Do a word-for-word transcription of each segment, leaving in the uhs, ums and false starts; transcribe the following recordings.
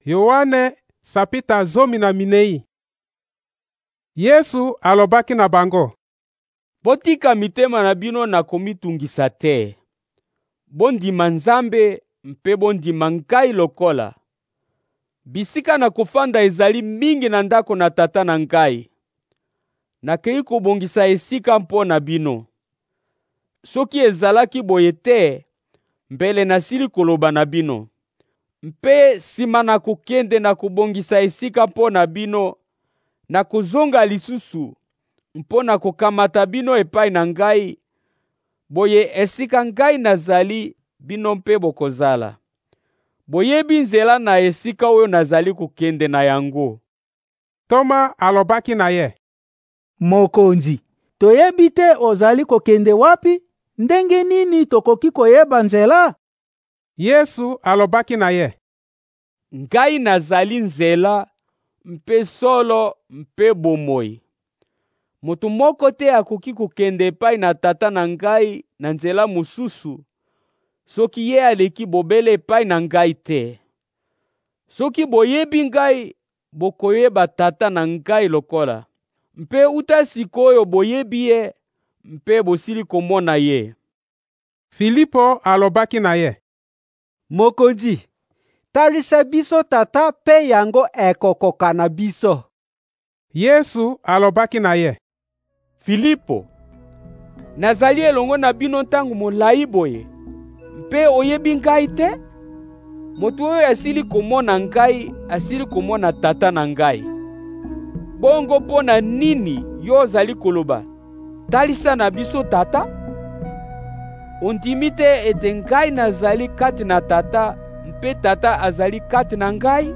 Yohane sapita zomi na minei. Yesu alobaki na bango: Botika mitema na bino na komitungisa te. Bondima Nzambe mpe bondima ngai lokola. Bisika na kofanda ezali mingi na ndako na tata na ngai. Nakei kobongisa esika mpo na bino. Soki ezalaki boye te, mbele nasili koloba na bino. Mpe sima na kokende na kobongisa esika mpo na bino, na kozonga lisusu mpo na kokamata bino epai na ngai, boye esika ngai nazali bino mpe bokozala. Boyebi nzela na esika oyo nazali kokende na yango. Toma alobaki na ye: Mokonzi, toyebi te ozali kokende wapi? Ndenge nini tokoki koyeba nzela? Yesu alobaki na ye: Ngai nazali nzela, mpe solo, mpe bomoi. Moto moko te akoki kokende epai na tata na ngai na nzela mosusu, soki ye aleki bobele epai na ngai te. Soki boyebi ngai, bokoyeba tata na ngai lokola. Mpe uta sikoyo boyebi ye, mpe bosili komona ye. Filipo alobaki na ye: Mokonzi, talisa biso tata pe yango ekokoka na biso. Yesu alobaki na ye: Filipo, nazali elongo na bino ntango molai boye, mpe oyebi ngai te? Moto oyo asili komona ngai, asili komona tata na ngai. Bongo mpo na nini yo ozali koloba: talisa na biso tata? Ondimi te ete ngai nazali kati na tata, mpe tata azali kati na ngai?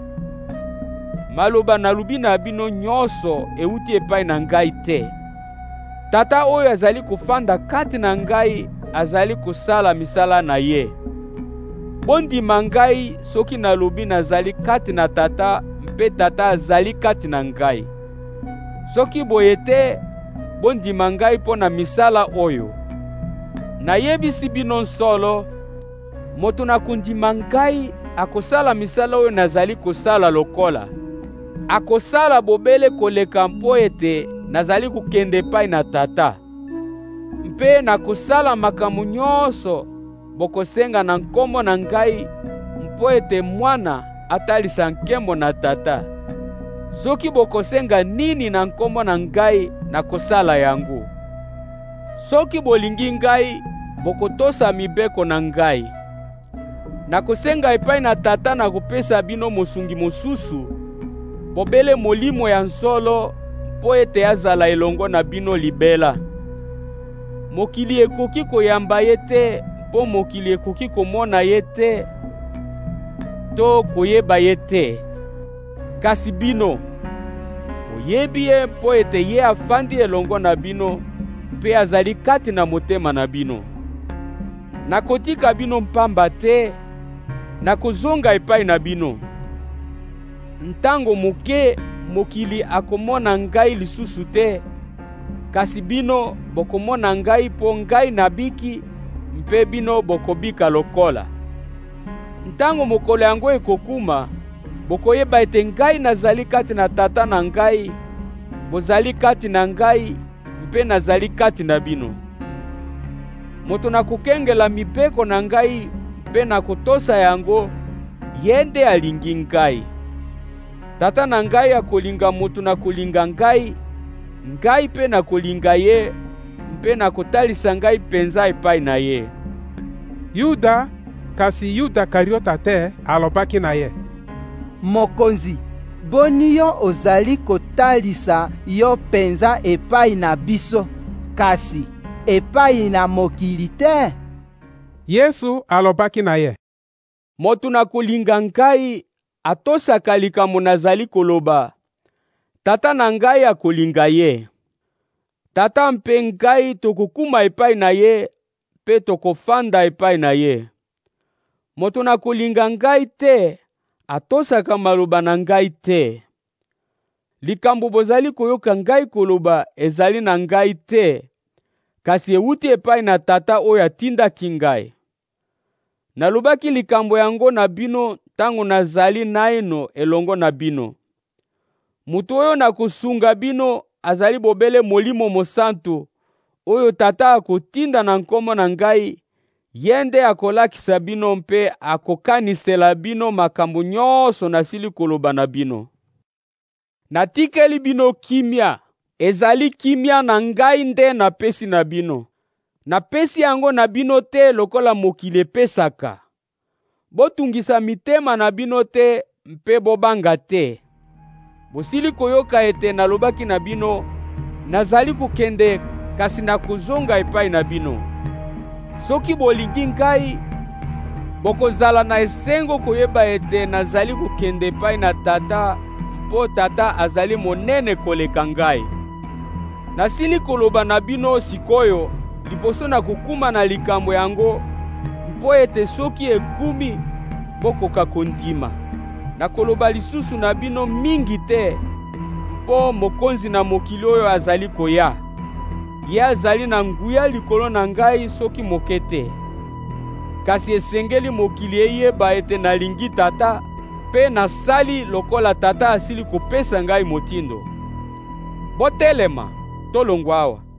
Maloba nalobi na bino nyonso euti epai na ngai te. Tata oyo azali kofanda kati na ngai azali kosala misala na ye. Bondima ngai soki nalobi nazali kati na tata, mpe tata azali kati na ngai. Soki boye te, bondima ngai mpo na misala oyo. Nayebisi bino solo, moto na kondima ngai akosala misala oyo nazali kosala lokola. Akosala bobele koleka mpo ete nazali kokende epai na tata. Mpe nakosala makambo nyonso bokosenga na nkombo na ngai, mpo ete mwana atalisa nkembo na tata. Soki bokosenga nini na nkombo na ngai, nakosala yango. Soki bolingi ngai, bokotosa mibeko na ngai. Nakosenga epai na tata na kopesa bino mosungi mosusu, bobele molimo ya nsolo, mpo ete azala elongo na bino libela. Mokili ekoki koyamba ye te, mpo mokili ekoki komona ye te, to koyeba ye te. Kasi bino, boyebi ye mpo ete ye afandi elongo na bino, mpe azali kati na motema na bino. Nakotika bino mpamba te, nakozonga epai na bino. Ntango moke mokili akomona ngai lisusu te, kasi bino bokomona ngai mpo ngai nabiki, mpe bino bokobika lokola. Ntango mokolo yango ekokuma, bokoyeba ete ngai nazali kati na tata na ngai, bozali kati na ngai, mpe nazali kati na bino. Moto na kokengela mibeko na ngai mpe na kotosa yango, ye nde alingi ngai. Tata na ngai akolinga moto na kolinga ngai, ngai mpe na kolinga ye, mpe na kotalisa ngai penza epai na ye. Yuda, kasi Yuda Kariota te, alobaki na ye: Mokonzi, boni yo ozali kotalisa yo penza epai na biso, kasi epai na mokili te? Yesu alobaki na ye: Moto na kolinga ngai atosaka likambo nazali koloba. Tata na ngai akolinga ye. Tata mpe ngai tokokuma epai na ye, mpe tokofanda epai na ye. Moto na kolinga ngai te, atosaka maloba na ngai te. Likambo bozali koyoka ngai koloba ezali na ngai te, kasi euti epai na tata oyo atindaki ngai. Nalobaki likambo yango na bino tangu nazali naino elongo na bino. Mutu oyo nakosunga bino azali bobele Molimo Mosantu oyo Tata akotinda na nkombo na ngai, yende akolakisa bino mpe akokanisela bino makambo nyonso nasili koloba na bino. Natikeli bino kimia, ezali kimia na ngai nde napesi na bino. Napesi yango na bino te lokola mokili epesaka. Botungisa mitema na bino te mpe bobanga te. Bosili koyoka ete nalobaki na bino, nazali kokende kasi nakozonga epai na bino. Soki bolingi ngai, bokozala na esengo koyeba ete nazali kokende epai na Tata, mpo Tata azali monene koleka ngai. Nasili koloba na bino sikoyo, liboso na kokuma na likambo yango, mpo ete soki ekumi, bokoka kondima. Nakoloba lisusu na bino mingi te, mpo mokonzi na mokili oyo azali koya. Ye azali na nguya likolo na ngai soki moke te. Kasi esengeli mokili eyeba ete nalingi Tata, mpe nasali lokola Tata asili kopesa ngai motindo. Botelema, tolongwa awa.